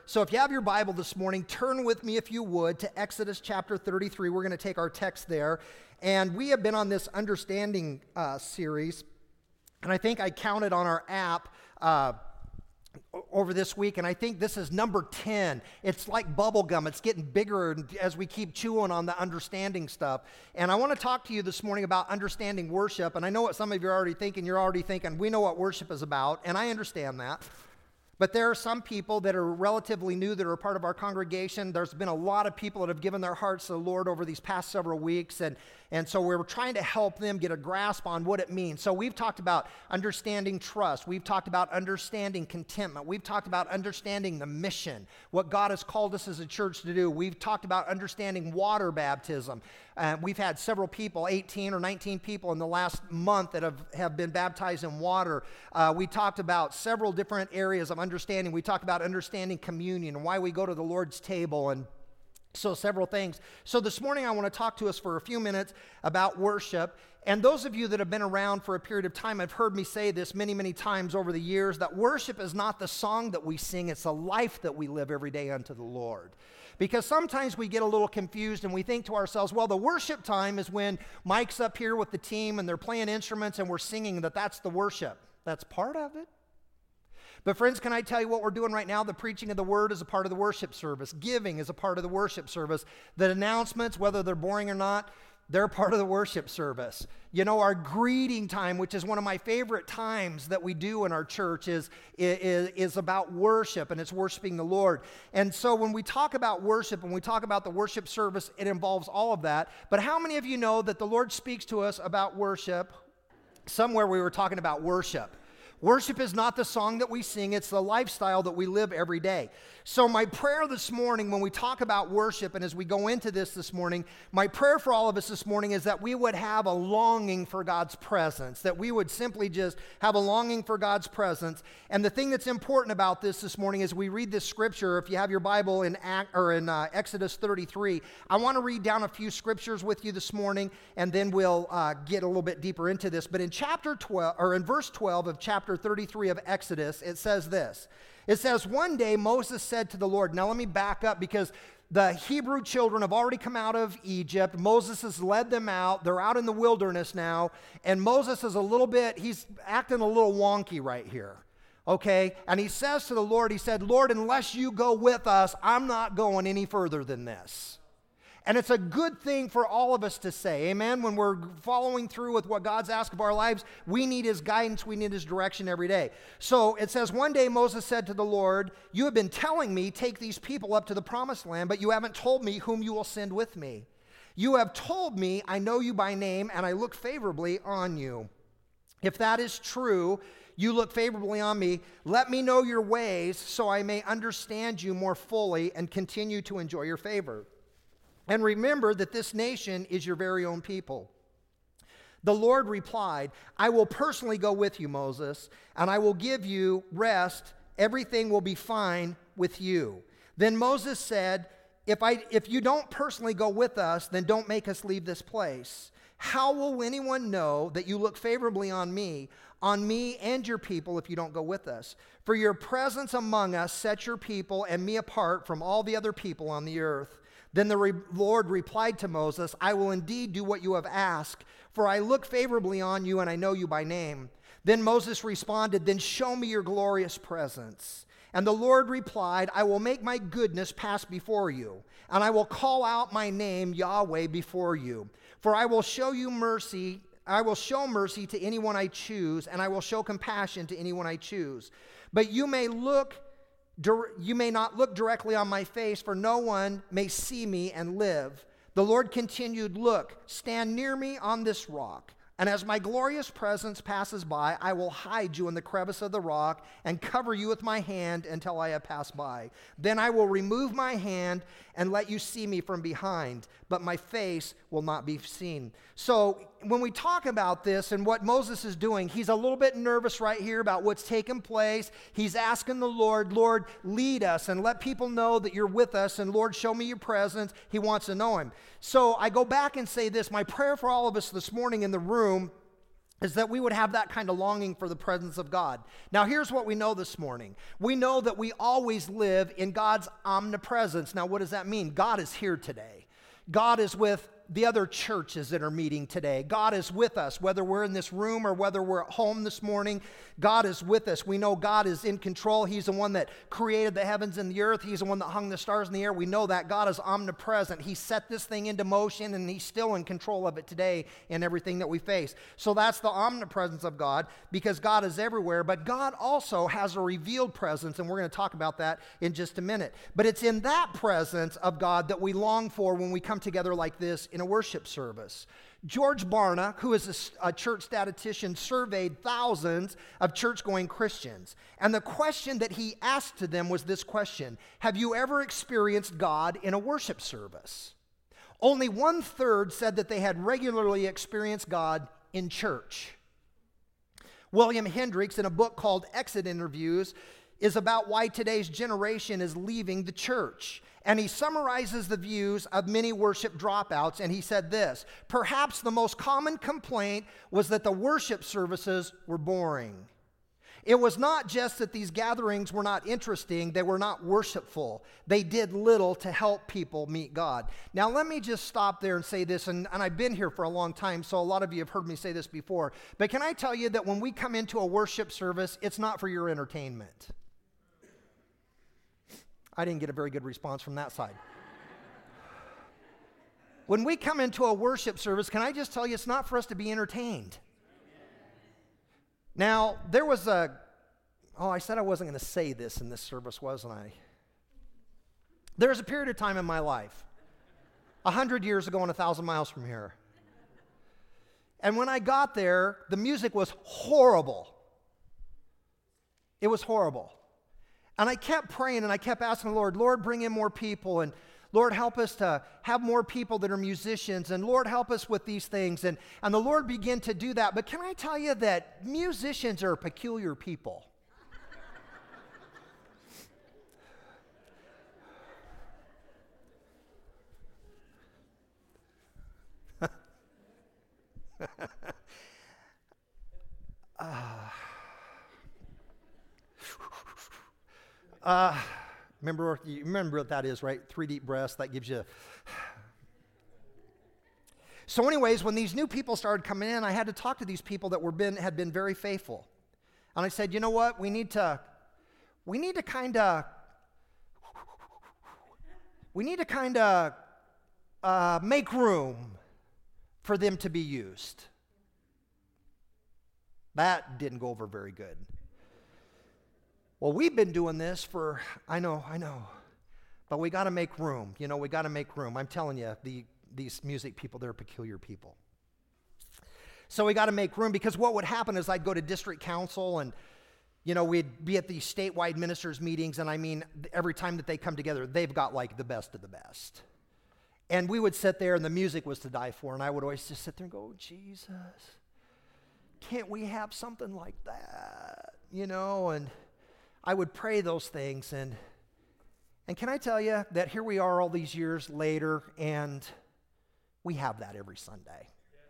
So if you have your Bible this morning, turn with me, if you would, to Exodus chapter 33. We're going to take our text there. And we have been on this understanding series. And I think I counted on our app over this week, and I think this is number 10. It's like bubble gum. It's getting bigger as we keep chewing on the understanding stuff. And I want to talk to you this morning about understanding worship. And I know what some of you are already thinking. You're already thinking, we know what worship is about, and I understand that. But there are some people that are relatively new that are a part of our congregation. There's been a lot of people that have given their hearts to the Lord over these past several weeks, and so we're trying to help them get a grasp on what it means. So we've talked about understanding trust. We've talked about understanding contentment. We've talked about understanding the mission, what God has called us as a church to do. We've talked about understanding water baptism. We've had several people, 18 or 19 people in the last month that have been baptized in water. We talked about several different areas of understanding. We talked about understanding communion and why we go to the Lord's table, and so several things. So this morning I want to talk to us for a few minutes about worship. And those of you that have been around for a period of time have heard me say this many, many times over the years, that worship is not the song that we sing, it's a life that we live every day unto the Lord. Because sometimes we get a little confused and we think to ourselves, well, the worship time is when Mike's up here with the team and they're playing instruments and we're singing, that's the worship. That's part of it. But friends, can I tell you what we're doing right now? The preaching of the word is a part of the worship service. Giving is a part of the worship service. The announcements, whether they're boring or not, they're part of the worship service. You know, our greeting time, which is one of my favorite times that we do in our church, is about worship, and it's worshiping the Lord. And so when we talk about worship, and we talk about the worship service, it involves all of that. But how many of you know that the Lord speaks to us about worship? Somewhere we were talking about worship. Worship is not the song that we sing, it's the lifestyle that we live every day. So my prayer this morning when we talk about worship, and as we go into this morning, my prayer for all of us this morning is that we would have a longing for God's presence, that we would simply just have a longing for God's presence. And the thing that's important about this morning is we read this scripture. If you have your Bible in Exodus 33, I want to read down a few scriptures with you this morning, and then we'll get a little bit deeper into this. But in verse 12 of chapter 33 of Exodus, it says this. It says, one day Moses said to the Lord. Now let me back up, because the Hebrew children have already come out of Egypt. Moses has led them out. They're out in the wilderness now. And Moses is he's acting a little wonky right here. Okay? And he says to the Lord, he said, Lord, unless you go with us, I'm not going any further than this. And it's a good thing for all of us to say, amen? When we're following through with what God's asked of our lives, we need his guidance, we need his direction every day. So it says, one day Moses said to the Lord, you have been telling me, take these people up to the promised land, but you haven't told me whom you will send with me. You have told me, I know you by name, and I look favorably on you. If that is true, you look favorably on me, let me know your ways so I may understand you more fully and continue to enjoy your favor. And remember that this nation is your very own people. The Lord replied, I will personally go with you, Moses, and I will give you rest. Everything will be fine with you. Then Moses said, if you don't personally go with us, then don't make us leave this place. How will anyone know that you look favorably on me and your people if you don't go with us? For your presence among us sets your people and me apart from all the other people on the earth. Then the Lord replied to Moses, I will indeed do what you have asked, for I look favorably on you and I know you by name. Then Moses responded, then show me your glorious presence. And the Lord replied, I will make my goodness pass before you, and I will call out my name Yahweh before you. For I will show you mercy. I will show mercy to anyone I choose, and I will show compassion to anyone I choose. But you may not look directly on my face, for no one may see me and live. The Lord continued, look, stand near me on this rock. And as my glorious presence passes by, I will hide you in the crevice of the rock and cover you with my hand until I have passed by. Then I will remove my hand and let you see me from behind, but my face will not be seen. So when we talk about this and what Moses is doing, he's a little bit nervous right here about what's taken place. He's asking the Lord, Lord, lead us and let people know that you're with us, and Lord, show me your presence. He wants to know him. So I go back and say this, my prayer for all of us this morning in the room is that we would have that kind of longing for the presence of God. Now, here's what we know this morning. We know that we always live in God's omnipresence. Now, what does that mean? God is here today. God is with the other churches that are meeting today. God is with us, whether we're in this room or whether we're at home this morning. God is with us. We know God is in control. He's the one that created the heavens and the earth. He's the one that hung the stars in the air. We know that God is omnipresent. He set this thing into motion, and He's still in control of it today in everything that we face. So that's the omnipresence of God, because God is everywhere. But God also has a revealed presence, and we're going to talk about that in just a minute. But it's in that presence of God that we long for when we come together like this in a worship service. George Barna, who is a church statistician, surveyed thousands of church-going Christians. And the question that he asked to them was this question: have you ever experienced God in a worship service? Only 1/3 said that they had regularly experienced God in church. William Hendricks, in a book called Exit Interviews, is about why today's generation is leaving the church. And he summarizes the views of many worship dropouts, and he said this: perhaps the most common complaint was that the worship services were boring. It was not just that these gatherings were not interesting, they were not worshipful. They did little to help people meet God. Now let me just stop there and say this, and I've been here for a long time, so a lot of you have heard me say this before, but can I tell you that when we come into a worship service, it's not for your entertainment. I didn't get a very good response from that side. When we come into a worship service, can I just tell you, it's not for us to be entertained. Now, there was I said I wasn't going to say this in this service, wasn't I? There was a period of time in my life, 100 years ago and 1,000 miles from here. And when I got there, the music was horrible. It was horrible. And I kept praying and I kept asking the Lord, bring in more people, and Lord, help us to have more people that are musicians, and Lord, help us with these things. And the Lord began to do that. But can I tell you that musicians are peculiar people? Remember what that is, right? 3 deep breaths, that gives you... So anyways, when these new people started coming in, I had to talk to these people that had been very faithful. And I said, you know what? We need to kind of make room for them to be used. That didn't go over very good. Well, we've been doing this for, I know, but we got to make room. We got to make room. I'm telling you, these music people, they're peculiar people. So we got to make room, because what would happen is I'd go to district council, and, we'd be at these statewide ministers' meetings, and I mean, every time that they come together, they've got like the best of the best. And we would sit there, and the music was to die for, and I would always just sit there and go, Jesus, can't we have something like that? And I would pray those things, and can I tell you that here we are all these years later, and we have that every Sunday.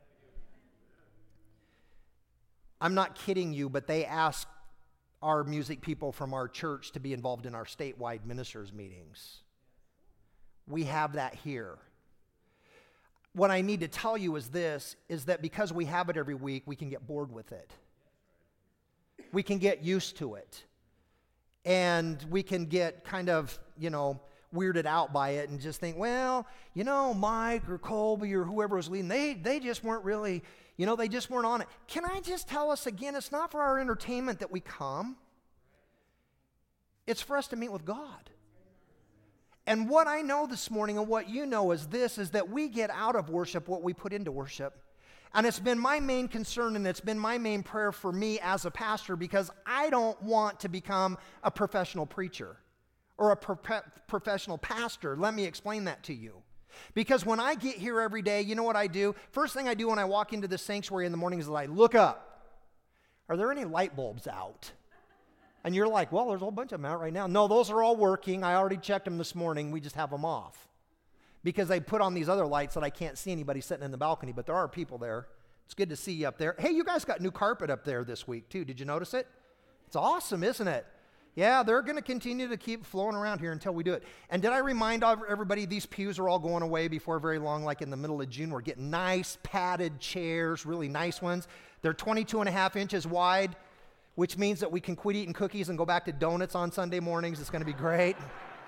I'm not kidding you, but they ask our music people from our church to be involved in our statewide ministers' meetings. We have that here. What I need to tell you is this, is that because we have it every week, we can get bored with it. We can get used to it. And we can get kind of, weirded out by it and just think, well, Mike or Colby or whoever was leading, they just weren't really, they just weren't on it. Can I just tell us again, it's not for our entertainment that we come. It's for us to meet with God. And what I know this morning and what you know is this, is that we get out of worship what we put into worship. And it's been my main concern, and it's been my main prayer for me as a pastor, because I don't want to become a professional preacher or a professional pastor. Let me explain that to you. Because when I get here every day, you know what I do? First thing I do when I walk into the sanctuary in the morning is I look up. Are there any light bulbs out? And you're like, well, there's a whole bunch of them out right now. No, those are all working. I already checked them this morning. We just have them off. Because they put on these other lights that I can't see anybody sitting in the balcony, but there are people there It's good to see you up there. Hey, you guys got new carpet up there this week, too. Did you notice it? It's awesome, isn't it? Yeah, they're going to continue to keep flowing around here until we do it. And did I remind everybody these pews are all going away before very long, like in the middle of June? We're getting nice padded chairs, really nice ones. They're 22 and a half inches wide, which means that we can quit eating cookies and go back to donuts on Sunday mornings. It's going to be great.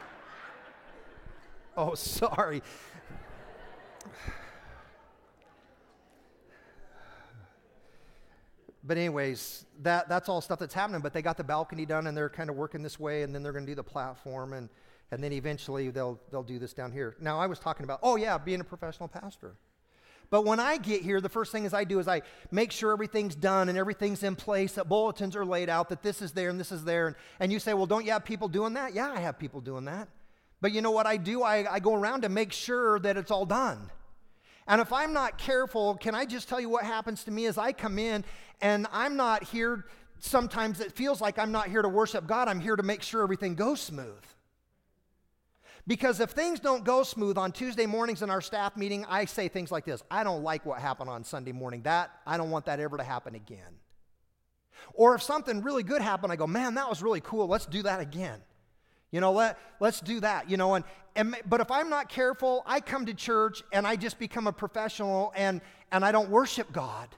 Oh, sorry. But anyways, that's all stuff that's happening. But they got the balcony done, and they're kind of working this way, and then they're going to do the platform, and then eventually they'll do this down here. Now, I was talking about, being a professional pastor. But when I get here, the first thing I do is I make sure everything's done and everything's in place, that bulletins are laid out, that this is there and this is there. And you say, well, don't you have people doing that? Yeah, I have people doing that. But you know what I do? I go around to make sure that it's all done. And if I'm not careful, can I just tell you what happens to me as I come in and I'm not here, sometimes it feels like I'm not here to worship God, I'm here to make sure everything goes smooth. Because if things don't go smooth on Tuesday mornings in our staff meeting, I say things like this: I don't like what happened on Sunday morning. I don't want that ever to happen again. Or if something really good happened, I go, man, that was really cool. Let's do that again. Let's do that, but if I'm not careful, I come to church and I just become a professional and I don't worship God.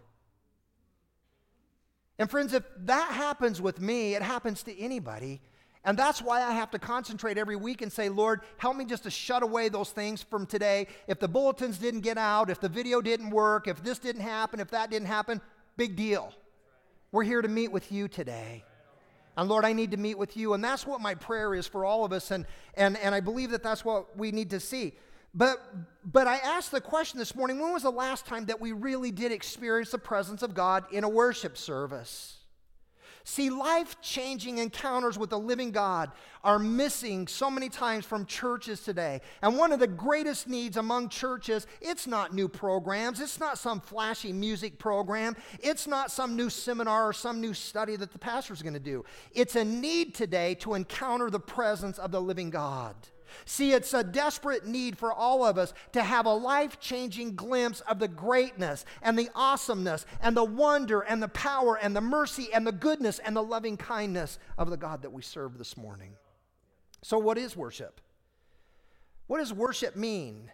And friends, if that happens with me, it happens to anybody. And that's why I have to concentrate every week and say, Lord, help me just to shut away those things from today. If the bulletins didn't get out, if the video didn't work, if this didn't happen, if that didn't happen, big deal. We're here to meet with you today. And Lord, I need to meet with you. And that's what my prayer is for all of us. And I believe that that's what we need to see. But I asked the question this morning, when was the last time that we really did experience the presence of God in a worship service? See, life-changing encounters with the living God are missing so many times from churches today. And one of the greatest needs among churches, it's not new programs. It's not some flashy music program. It's not some new seminar or some new study that the pastor's going to do. It's a need today to encounter the presence of the living God. See, it's a desperate need for all of us to have a life-changing glimpse of the greatness and the awesomeness and the wonder and the power and the mercy and the goodness and the loving kindness of the God that we serve this morning. So what is worship? What does worship mean?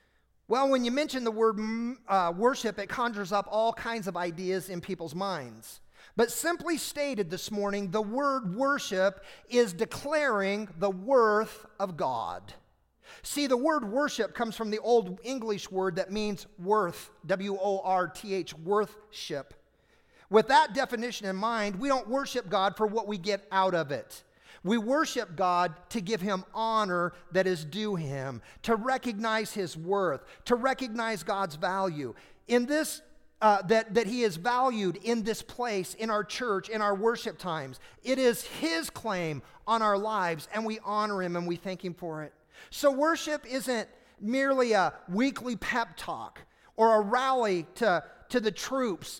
Well, when you mention the word worship, it conjures up all kinds of ideas in people's minds. But simply stated this morning, the word worship is declaring the worth of God. See, the word worship comes from the Old English word that means worth, W-O-R-T-H, worthship. With that definition in mind, we don't worship God for what we get out of it. We worship God to give Him honor that is due Him, to recognize His worth, to recognize God's value. In this that He is valued in this place, in our church, in our worship times. It is His claim on our lives, and we honor Him and we thank Him for it. So worship isn't merely a weekly pep talk or a rally to the troops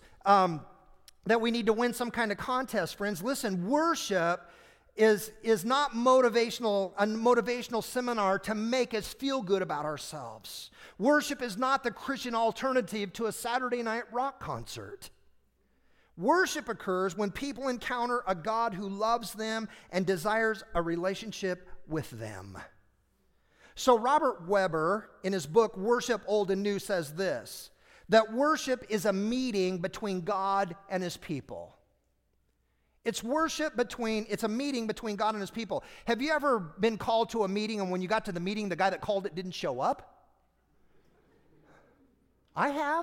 that we need to win some kind of contest, friends. Listen, worship is not a motivational seminar to make us feel good about ourselves. Worship is not the Christian alternative to a Saturday night rock concert. Worship occurs when people encounter a God who loves them and desires a relationship with them. So Robert Weber, in his book Worship Old and New, says this, that worship is a meeting between God and His people. It's a meeting between God and His people. Have you ever been called to a meeting and when you got to the meeting, the guy that called it didn't show up? I have.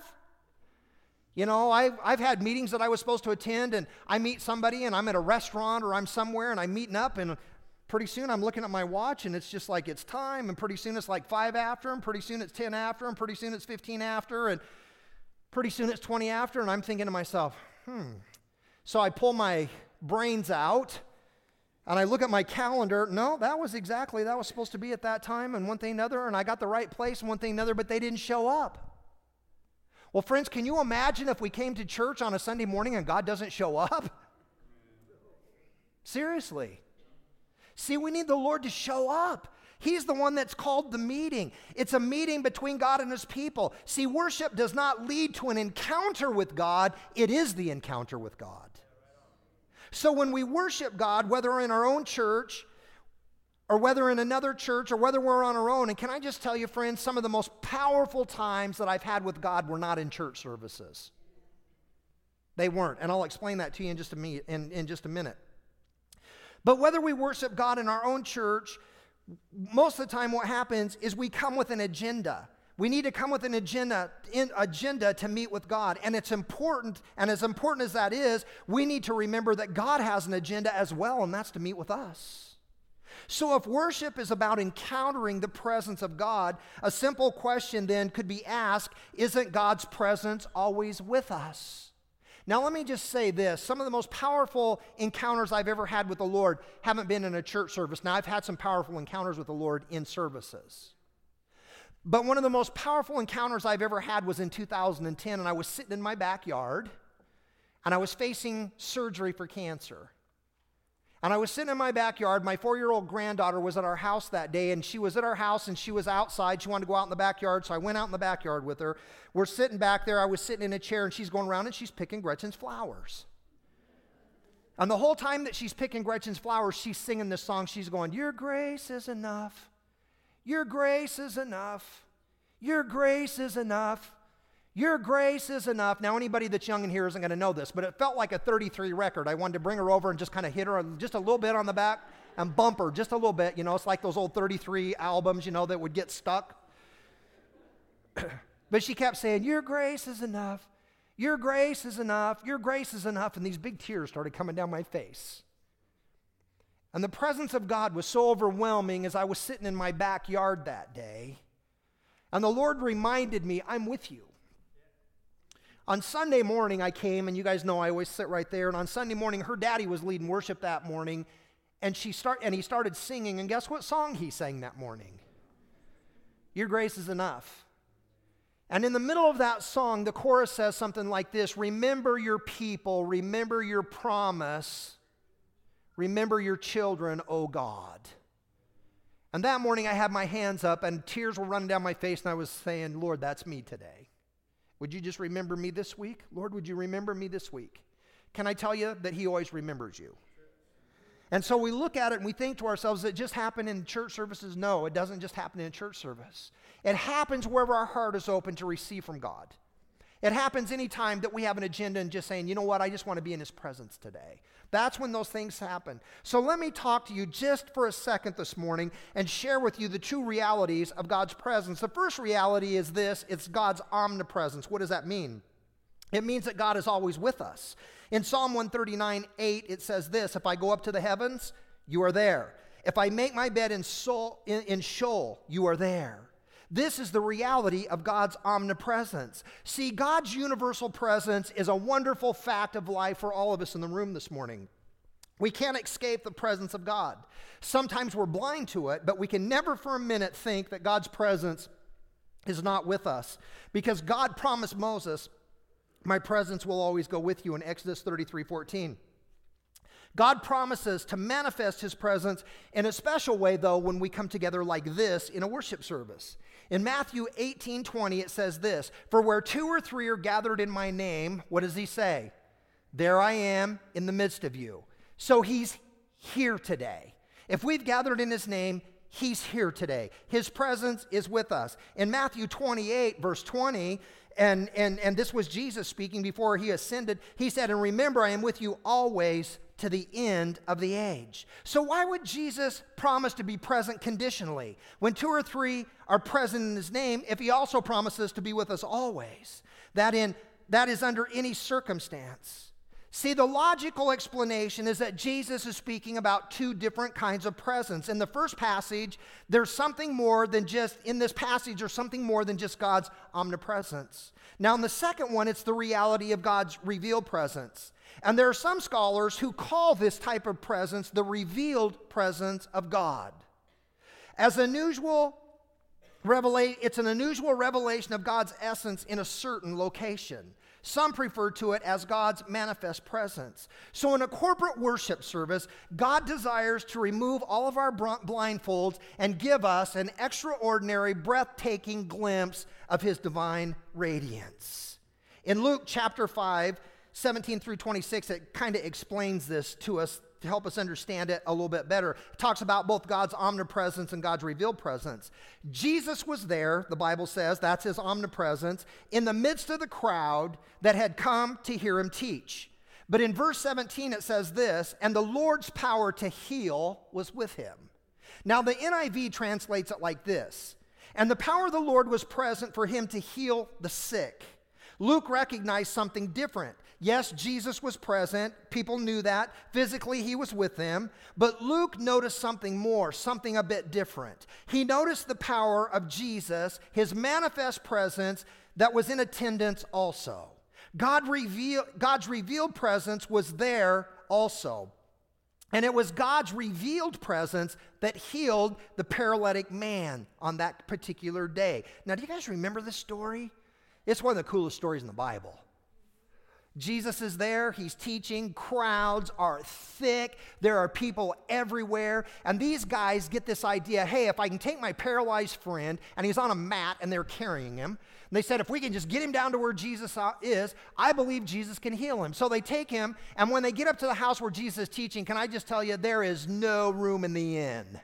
I've had meetings that I was supposed to attend and I meet somebody and I'm at a restaurant or I'm somewhere and I'm meeting up and pretty soon I'm looking at my watch and it's just like it's time, and pretty soon it's like 5 after, and pretty soon it's 10 after, and pretty soon it's 15 after, and pretty soon it's 20 after, and I'm thinking to myself, So I pull my brains out and I look at my calendar. No, that was supposed to be at that time, and one thing another, and I got the right place and one thing another, but they didn't show up. Well, friends, can you imagine if we came to church on a Sunday morning and God doesn't show up? Seriously. See, we need the Lord to show up. He's the one that's called the meeting. It's a meeting between God and his people. See, worship does not lead to an encounter with God. It is the encounter with God. So when we worship God, whether in our own church or whether in another church or whether we're on our own, and can I just tell you, friends, some of the most powerful times that I've had with God were not in church services. They weren't, and I'll explain that to you in just a minute. But whether we worship God in our own church, most of the time what happens is we come with an agenda. We need to come with an agenda to meet with God. And it's important, and as important as that is, we need to remember that God has an agenda as well, and that's to meet with us. So if worship is about encountering the presence of God, a simple question then could be asked, isn't God's presence always with us? Now let me just say this, some of the most powerful encounters I've ever had with the Lord haven't been in a church service. Now I've had some powerful encounters with the Lord in services. But one of the most powerful encounters I've ever had was in 2010, and I was sitting in my backyard, and I was facing surgery for cancer. And I was sitting in my backyard. My 4-year-old granddaughter was at our house that day, and she was at our house, and she was outside. She wanted to go out in the backyard, so I went out in the backyard with her. We're sitting back there. I was sitting in a chair, and she's going around, and she's picking Gretchen's flowers. And the whole time that she's picking Gretchen's flowers, she's singing this song. She's going, your grace is enough. Your grace is enough. Your grace is enough. Your grace is enough. Now, anybody that's young in here isn't going to know this, but it felt like a 33 record. I wanted to bring her over and just kind of hit her just a little bit on the back and bump her just a little bit. You know, it's like those old 33 albums, you know, that would get stuck. But she kept saying, your grace is enough. Your grace is enough. Your grace is enough. And these big tears started coming down my face. And the presence of God was so overwhelming as I was sitting in my backyard that day. And the Lord reminded me, I'm with you. On Sunday morning, I came, and you guys know I always sit right there. And on Sunday morning, her daddy was leading worship that morning, and he started singing. And guess what song he sang that morning? Your grace is enough. And in the middle of that song, the chorus says something like this: remember your people, remember your promise, remember your children, O God. And that morning, I had my hands up, and tears were running down my face, and I was saying, Lord, that's me today. Would you just remember me this week? Lord, would you remember me this week? Can I tell you that he always remembers you? And so we look at it and we think to ourselves, does it just happen in church services? No, it doesn't just happen in a church service. It happens wherever our heart is open to receive from God. It happens anytime that we have an agenda and just saying, you know what, I just want to be in his presence today. That's when those things happen. So let me talk to you just for a second this morning and share with you the two realities of God's presence. The first reality is this: it's God's omnipresence. What does that mean? It means that God is always with us. In Psalm 139:8, it says this: if I go up to the heavens, you are there. If I make my bed in Sheol, you are there. This is the reality of God's omnipresence. See, God's universal presence is a wonderful fact of life for all of us in the room this morning. We can't escape the presence of God. Sometimes we're blind to it, but we can never for a minute think that God's presence is not with us, because God promised Moses, my presence will always go with you, in Exodus 33:14. God promises to manifest his presence in a special way, though, when we come together like this in a worship service. In Matthew 18:20, it says this: for where 2 or 3 are gathered in my name, what does he say? There I am in the midst of you. So he's here today. If we've gathered in his name, he's here today. His presence is with us. In Matthew 28, verse 20, and this was Jesus speaking before he ascended, he said, and remember, I am with you always to the end of the age. So why would Jesus promise to be present conditionally when 2 or 3 are present in his name, if he also promises to be with us always? That is under any circumstance. See, the logical explanation is that Jesus is speaking about 2 different kinds of presence. In the first passage, there's something more than just, in this passage, there's something more than just God's omnipresence. Now, in the second one, it's the reality of God's revealed presence. And there are some scholars who call this type of presence the revealed presence of God. It's an unusual revelation of God's essence in a certain location. Some prefer to it as God's manifest presence. So in a corporate worship service, God desires to remove all of our blindfolds and give us an extraordinary, breathtaking glimpse of his divine radiance. In Luke chapter 5, 17 through 26, it kind of explains this to us to help us understand it a little bit better. It talks about both God's omnipresence and God's revealed presence. Jesus was there, the Bible says, that's his omnipresence, in the midst of the crowd that had come to hear him teach. But in verse 17 it says this, and the Lord's power to heal was with him. Now the NIV translates it like this, and the power of the Lord was present for him to heal the sick. Luke recognized something different. Yes, Jesus was present. People knew that. Physically, he was with them. But Luke noticed something more, something a bit different. He noticed the power of Jesus, his manifest presence that was in attendance also. God's revealed presence was there also. And it was God's revealed presence that healed the paralytic man on that particular day. Now, do you guys remember this story? It's one of the coolest stories in the Bible. Jesus is there, he's teaching, crowds are thick, there are people everywhere, and these guys get this idea, hey, if I can take my paralyzed friend, and he's on a mat and they're carrying him, and they said, if we can just get him down to where Jesus is, I believe Jesus can heal him. So they take him, and when they get up to the house where Jesus is teaching, can I just tell you, there is no room in the inn.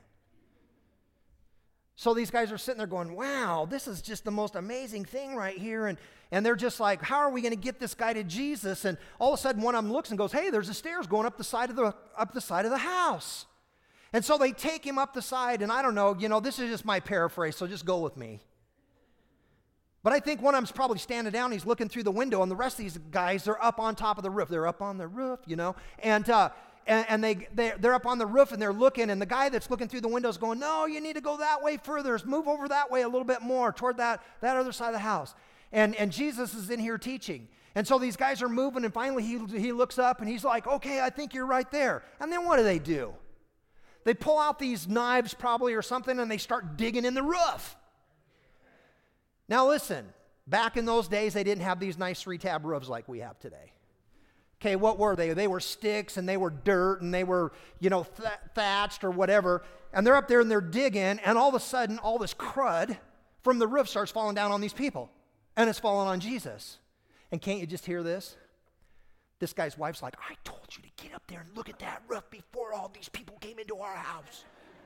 So these guys are sitting there going, wow, this is just the most amazing thing right here. And they're just like, how are we going to get this guy to Jesus? And all of a sudden one of them looks and goes, hey, there's the stairs going up the side of the house. And so they take him up the side, and I don't know, this is just my paraphrase, so just go with me. But I think one of them's probably standing down, he's looking through the window, and the rest of these guys, they're up on top of the roof. They're up on the roof, and they're up on the roof and they're looking, and the guy that's looking through the window is going, no, you need to go that way further. Move over that way a little bit more toward that other side of the house. And Jesus is in here teaching. And so these guys are moving, and finally he looks up and he's like, okay, I think you're right there. And then what do? They pull out these knives probably or something, and they start digging in the roof. Now listen, back in those days, they didn't have these nice 3-tab roofs like we have today. Okay, what were they? They were sticks, and they were dirt, and they were, thatched or whatever. And they're up there and they're digging, and all of a sudden, all this crud from the roof starts falling down on these people. And it's falling on Jesus. And can't you just hear this? This guy's wife's like, I told you to get up there and look at that roof before all these people came into our house.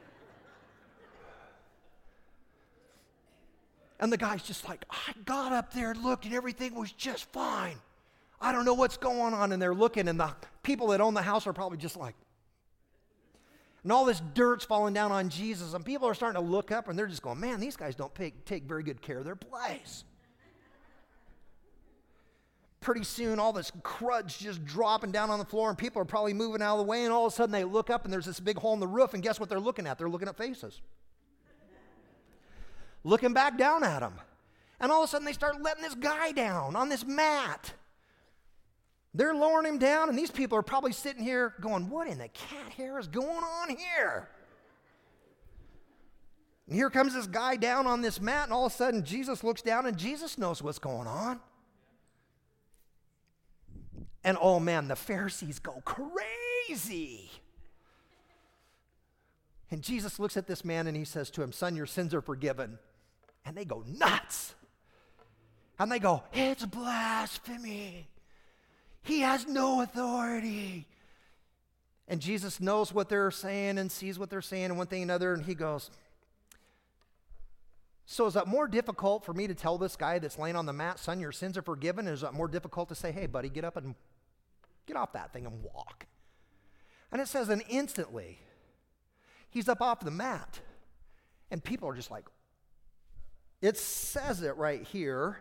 And the guy's just like, I got up there and looked, and everything was just fine. I don't know what's going on. And they're looking, and the people that own the house are probably just like, and all this dirt's falling down on Jesus, and people are starting to look up, and they're just going, man, these guys don't take very good care of their place. Pretty soon, all this crud's just dropping down on the floor, and people are probably moving out of the way, and all of a sudden they look up, and there's this big hole in the roof, and guess what they're looking at? They're looking at faces. Looking back down at them. And all of a sudden they start letting this guy down on this mat. They're lowering him down, and these people are probably sitting here going, what in the cat hair is going on here? And here comes this guy down on this mat, and all of a sudden Jesus looks down, and Jesus knows what's going on. And oh man, the Pharisees go crazy. And Jesus looks at this man and he says to him, son, your sins are forgiven. And they go nuts. And they go, it's blasphemy. He has no authority. And Jesus knows what they're saying and sees what they're saying and one thing and another, and he goes, so is that more difficult for me to tell this guy that's laying on the mat, son, your sins are forgiven? Or is that more difficult to say, hey, buddy, get up and get off that thing and walk? And it says, and instantly, he's up off the mat. And people are just like, it says it right here.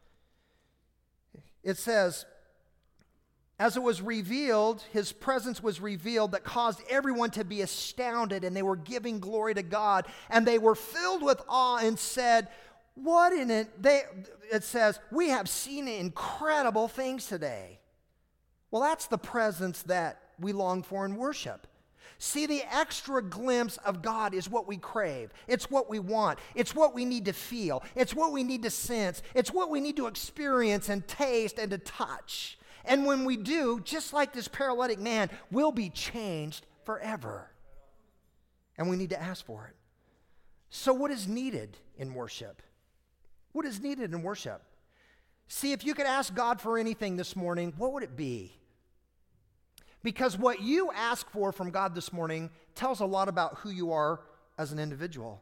It says, as it was revealed, his presence was revealed that caused everyone to be astounded, and they were giving glory to God, and they were filled with awe and said, what in it? It says, we have seen incredible things today. Well, that's the presence that we long for in worship. See, the extra glimpse of God is what we crave. It's what we want. It's what we need to feel. It's what we need to sense. It's what we need to experience and taste and to touch. And when we do, just like this paralytic man, we'll be changed forever. And we need to ask for it. So what is needed in worship? What is needed in worship? See, if you could ask God for anything this morning, what would it be? Because what you ask for from God this morning tells a lot about who you are as an individual.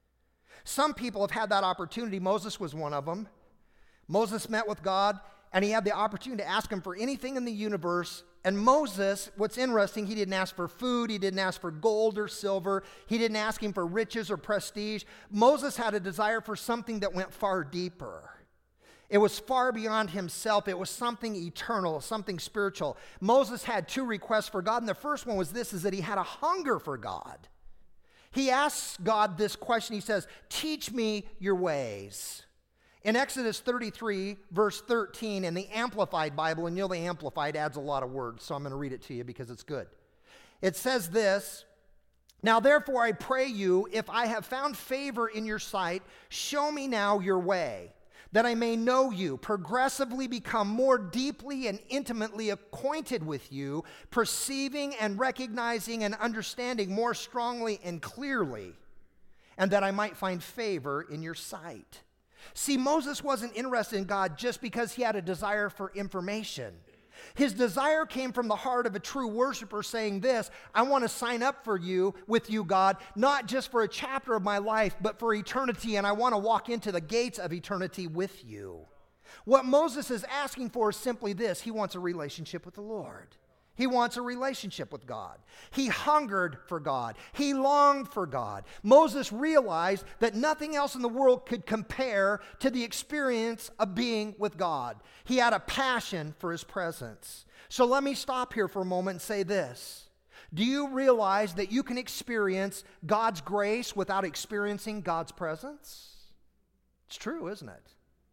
Some people have had that opportunity. Moses was one of them. Moses met with God, and he had the opportunity to ask him for anything in the universe. And Moses, what's interesting, he didn't ask for food. He didn't ask for gold or silver. He didn't ask him for riches or prestige. Moses had a desire for something that went far deeper. It was far beyond himself. It was something eternal, something spiritual. Moses had two requests for God, and the first one was this, is that he had a hunger for God. He asks God this question. He says, teach me your ways. In Exodus 33, verse 13, in the Amplified Bible, and you know the Amplified adds a lot of words, so I'm going to read it to you because it's good. It says this, now therefore I pray you, if I have found favor in your sight, show me now your way, that I may know you, progressively become more deeply and intimately acquainted with you, perceiving and recognizing and understanding more strongly and clearly, and that I might find favor in your sight. See, Moses wasn't interested in God just because he had a desire for information. His desire came from the heart of a true worshiper saying this, I want to sign up with you, God, not just for a chapter of my life, but for eternity, and I want to walk into the gates of eternity with you. What Moses is asking for is simply this. He wants a relationship with the Lord. He wants a relationship with God. He hungered for God. He longed for God. Moses realized that nothing else in the world could compare to the experience of being with God. He had a passion for his presence. So let me stop here for a moment and say this. Do you realize that you can experience God's grace without experiencing God's presence? It's true, isn't it?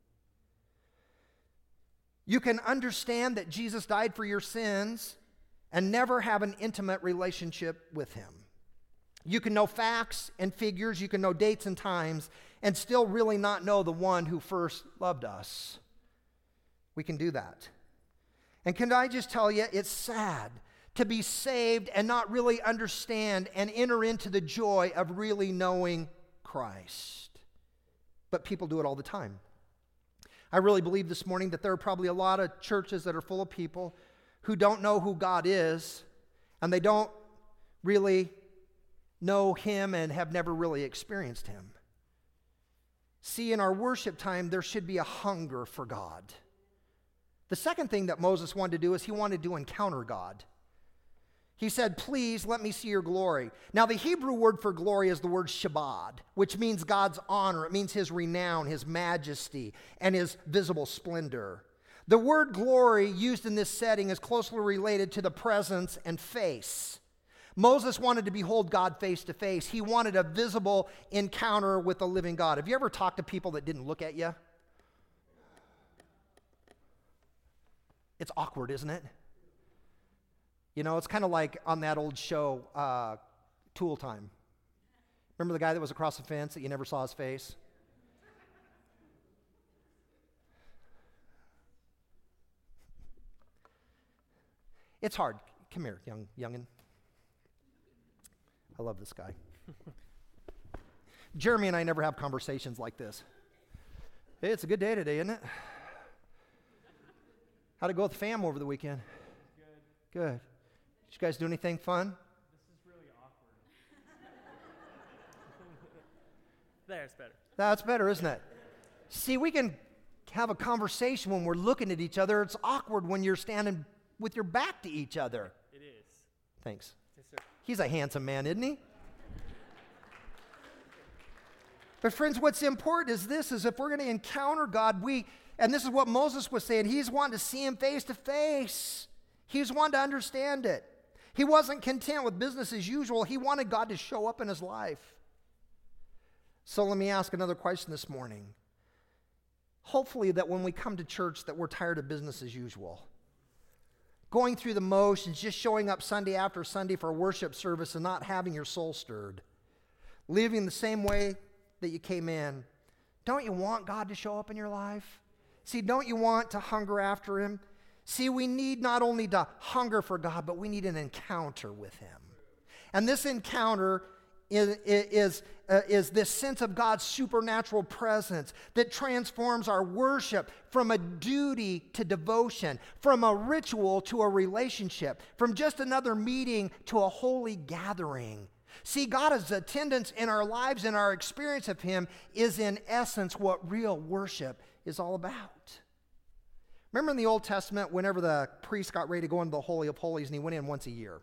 You can understand that Jesus died for your sins and never have an intimate relationship with him. You can know facts and figures, you can know dates and times, and still really not know the one who first loved us. We can do that. And can I just tell you, it's sad to be saved and not really understand and enter into the joy of really knowing Christ. But people do it all the time. I really believe this morning that there are probably a lot of churches that are full of people who don't know who God is, and they don't really know him and have never really experienced him. See, in our worship time, there should be a hunger for God. The second thing that Moses wanted to do is he wanted to encounter God. He said, please let me see your glory. Now, the Hebrew word for glory is the word shabbat, which means God's honor. It means his renown, his majesty, and his visible splendor. The word glory used in this setting is closely related to the presence and face. Moses wanted to behold God face to face. He wanted a visible encounter with the living God. Have you ever talked to people that didn't look at you? It's awkward, isn't it? You know, it's kind of like on that old show, Tool Time. Remember the guy that was across the fence that you never saw his face? It's hard. Come here, youngin'. I love this guy. Jeremy and I never have conversations like this. Hey, it's a good day today, isn't it? How'd it go with the fam over the weekend? Good. Good. Did you guys do anything fun? This is really awkward. There's better. That's better, isn't it? See, we can have a conversation when we're looking at each other. It's awkward when you're standing with your back to each other. It is. Thanks. Yes, sir. He's a handsome man, isn't he? But friends, what's important is this, is if we're going to encounter God, and this is what Moses was saying, he's wanting to see him face to face. He's wanting to understand it. He wasn't content with business as usual. He wanted God to show up in his life. So let me ask another question this morning. Hopefully that when we come to church that we're tired of business as usual. going through the motions, just showing up Sunday after Sunday for a worship service and not having your soul stirred, living the same way that you came in. Don't you want God to show up in your life? See, don't you want to hunger after Him? See, we need not only to hunger for God, but we need an encounter with Him. And this encounter is this sense of God's supernatural presence that transforms our worship from a duty to devotion, from a ritual to a relationship, from just another meeting to a holy gathering. See, God's attendance in our lives and our experience of Him is in essence what real worship is all about. Remember in the Old Testament, whenever the priest got ready to go into the Holy of Holies, and he went in once a year.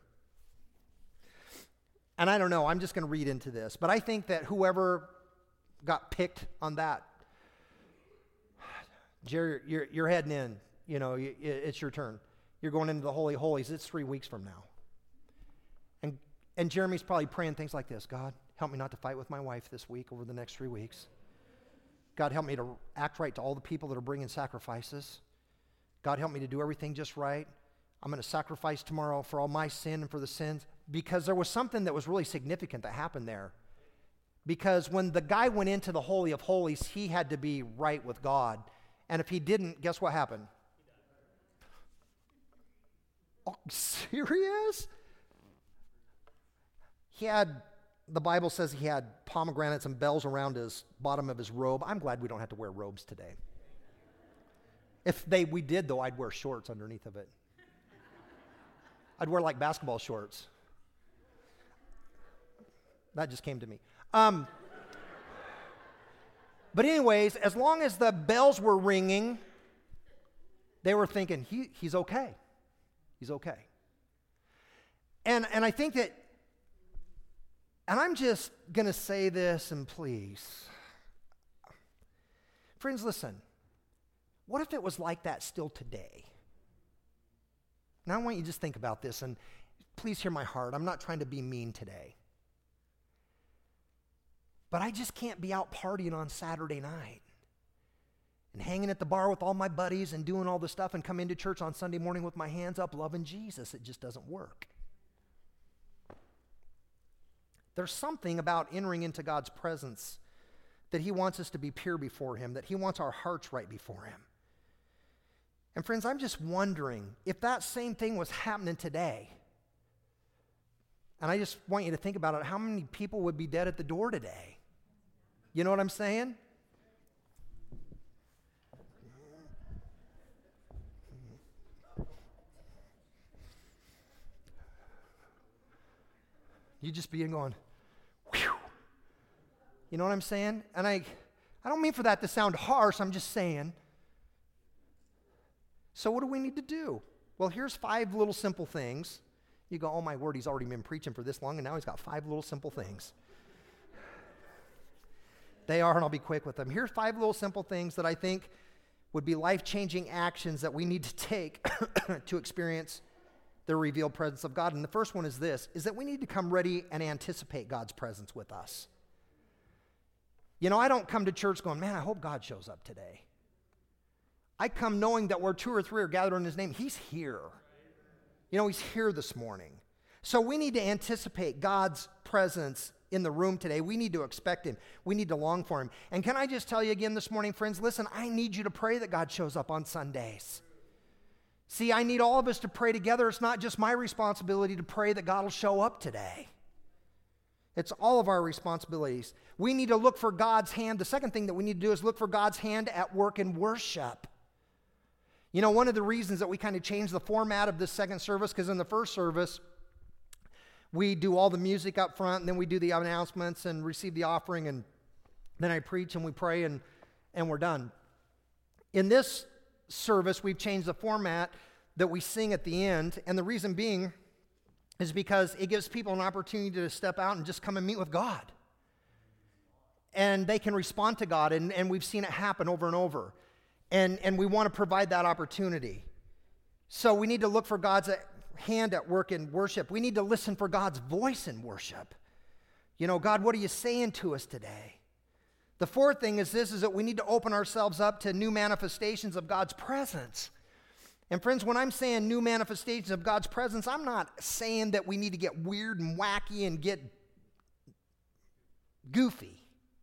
And I don't know, I'm just going to read into this, but I think that whoever got picked on that, Jerry, you're heading in, it's your turn. You're going into the Holy of Holies. It's 3 weeks from now. And Jeremy's probably praying things like this: God, help me not to fight with my wife this week over the next 3 weeks. God, help me to act right to all the people that are bringing sacrifices. God, help me to do everything just right. I'm going to sacrifice tomorrow for all my sin and for the sins. Because there was something that was really significant that happened there. Because when the guy went into the Holy of Holies, he had to be right with God. And if he didn't, guess what happened? Oh, serious? The Bible says he had pomegranates and bells around his bottom of his robe. I'm glad we don't have to wear robes today. If we did, though, I'd wear shorts underneath of it. I'd wear like basketball shorts. That just came to me. But anyways, as long as the bells were ringing, they were thinking, he's okay. He's okay. And I think that, and I'm just going to say this, and please, friends, listen. What if it was like that still today? Now I want you to just think about this, and please hear my heart. I'm not trying to be mean today. But I just can't be out partying on Saturday night and hanging at the bar with all my buddies and doing all this stuff and come into church on Sunday morning with my hands up loving Jesus. It just doesn't work. There's something about entering into God's presence that He wants us to be pure before Him, that He wants our hearts right before Him. And friends, I'm just wondering if that same thing was happening today. And I just want you to think about it. How many people would be dead at the door today? You know what I'm saying? You just be going, whew. You know what I'm saying? And I don't mean for that to sound harsh. I'm just saying. So what do we need to do? Well, here's 5 little simple things. You go, oh my word, he's already been preaching for this long, and now he's got 5 little simple things. They are, and I'll be quick with them. Here's 5 little simple things that I think would be life-changing actions that we need to take to experience the revealed presence of God. And the first one is this, is that we need to come ready and anticipate God's presence with us. I don't come to church going, man, I hope God shows up today. I come knowing that where 2 or 3 are gathered in His name, He's here. He's here this morning. So we need to anticipate God's presence in the room today. We need to expect Him. We need to long for Him. And can I just tell you again this morning, friends, listen, I need you to pray that God shows up on Sundays. See, I need all of us to pray together. It's not just my responsibility to pray that God will show up today. It's all of our responsibilities. We need to look for God's hand. The second thing that we need to do is look for God's hand at work in worship. One of the reasons that we kind of changed the format of this second service, because in the first service, we do all the music up front, and then we do the announcements and receive the offering, and then I preach and we pray, and we're done. In this service, we've changed the format that we sing at the end, and the reason being is because it gives people an opportunity to step out and just come and meet with God. And they can respond to God, and we've seen it happen over and over. And we want to provide that opportunity. So we need to look for God's hand at work in worship. We need to listen for God's voice in worship. God, what are you saying to us today? The fourth thing is that we need to open ourselves up to new manifestations of God's presence. And friends, when I'm saying new manifestations of God's presence, I'm not saying that we need to get weird and wacky and get goofy.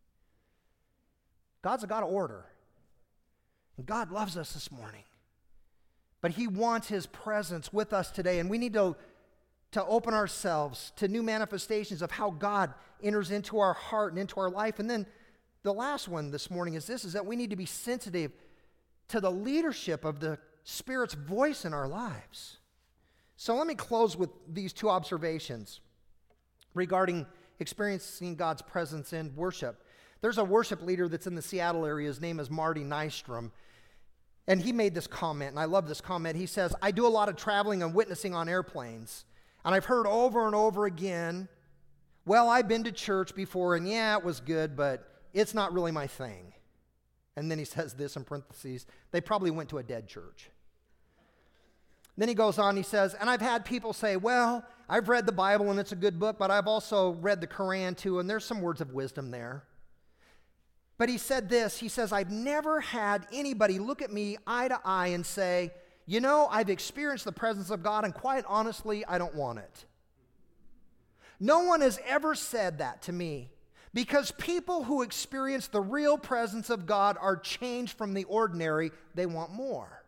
God's a God of order. And God loves us this morning. But He wants His presence with us today. And we need to open ourselves to new manifestations of how God enters into our heart and into our life. And then the last one this morning is this, is that we need to be sensitive to the leadership of the Spirit's voice in our lives. So let me close with these two observations regarding experiencing God's presence in worship. There's a worship leader that's in the Seattle area. His name is Marty Nystrom. And he made this comment, and I love this comment. He says, I do a lot of traveling and witnessing on airplanes. And I've heard over and over again, well, I've been to church before, and yeah, it was good, but it's not really my thing. And then he says this in parentheses, they probably went to a dead church. Then he goes on, he says, and I've had people say, well, I've read the Bible and it's a good book, but I've also read the Quran too, and there's some words of wisdom there. But he said this, he says, I've never had anybody look at me eye to eye and say, you know, I've experienced the presence of God, and quite honestly, I don't want it. No one has ever said that to me. Because people who experience the real presence of God are changed from the ordinary. They want more.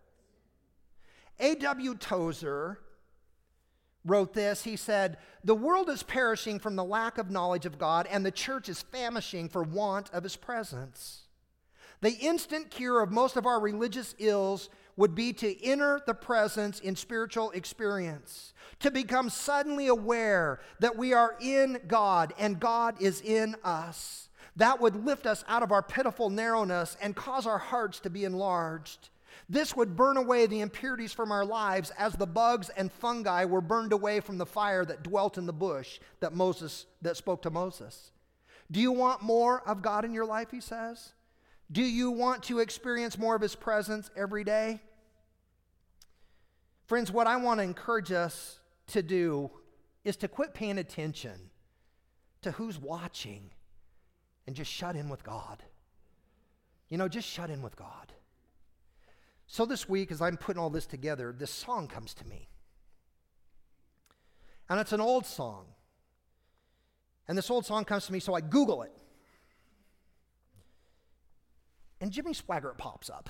A.W. Tozer wrote this. He said, the world is perishing from the lack of knowledge of God, and the church is famishing for want of His presence. The instant cure of most of our religious ills would be to enter the presence in spiritual experience, to become suddenly aware that we are in God and God is in us. That would lift us out of our pitiful narrowness and cause our hearts to be enlarged. This would burn away the impurities from our lives as the bugs and fungi were burned away from the fire that dwelt in the bush that spoke to Moses. Do you want more of God in your life, he says? Do you want to experience more of His presence every day? Friends, what I want to encourage us to do is to quit paying attention to who's watching and just shut in with God. You know, just shut in with God. So this week, as I'm putting all this together, this song comes to me. And it's an old song. And this old song comes to me, so I Google it. And Jimmy Swaggart pops up.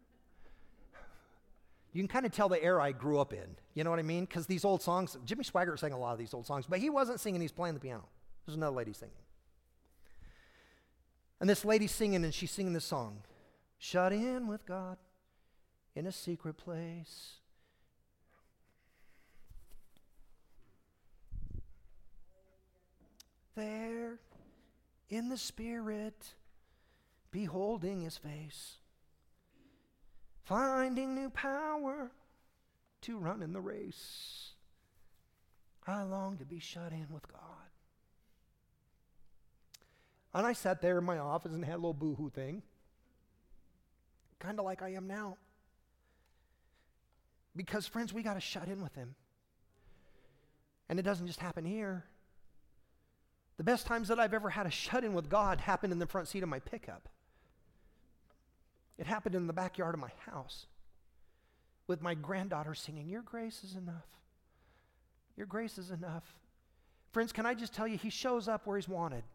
You can kind of tell the era I grew up in. You know what I mean? Because these old songs, Jimmy Swaggart sang a lot of these old songs, but he wasn't singing, he's playing the piano. There's another lady singing. And this lady's singing, and she's singing this song. Shut in with God in a secret place. There in the Spirit, beholding His face, finding new power to run in the race. I long to be shut in with God. And I sat there in my office and had a little boo-hoo thing, kind of like I am now. Because, friends, we got to shut in with Him. And it doesn't just happen here. The best times that I've ever had a shut-in with God happened in the front seat of my pickup. It happened in the backyard of my house with my granddaughter singing, Your grace is enough. Your grace is enough. Friends, can I just tell you, He shows up where He's wanted.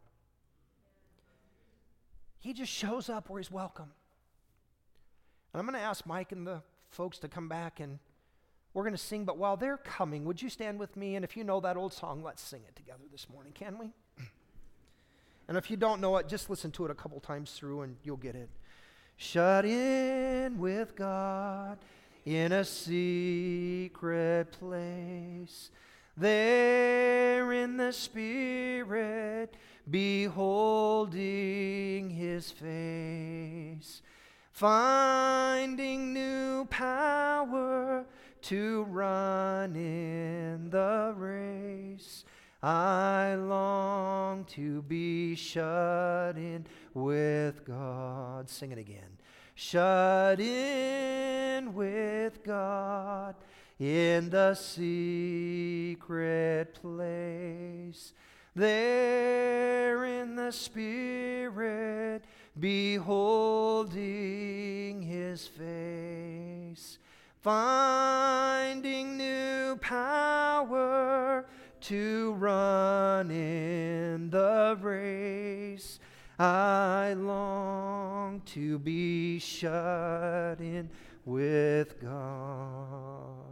He just shows up where He's welcome. And I'm going to ask Mike and the folks to come back, and we're going to sing, but while they're coming, would you stand with me? And if you know that old song, let's sing it together this morning, can we? And if you don't know it, just listen to it a couple times through and you'll get it. Shut in with God in a secret place, there in the Spirit, beholding His face, finding new power to run in the race. I long to be shut in with God. Sing it again. Shut in with God in the secret place, there in the Spirit, beholding His face. Find to run in the race. I long to be shut in with God.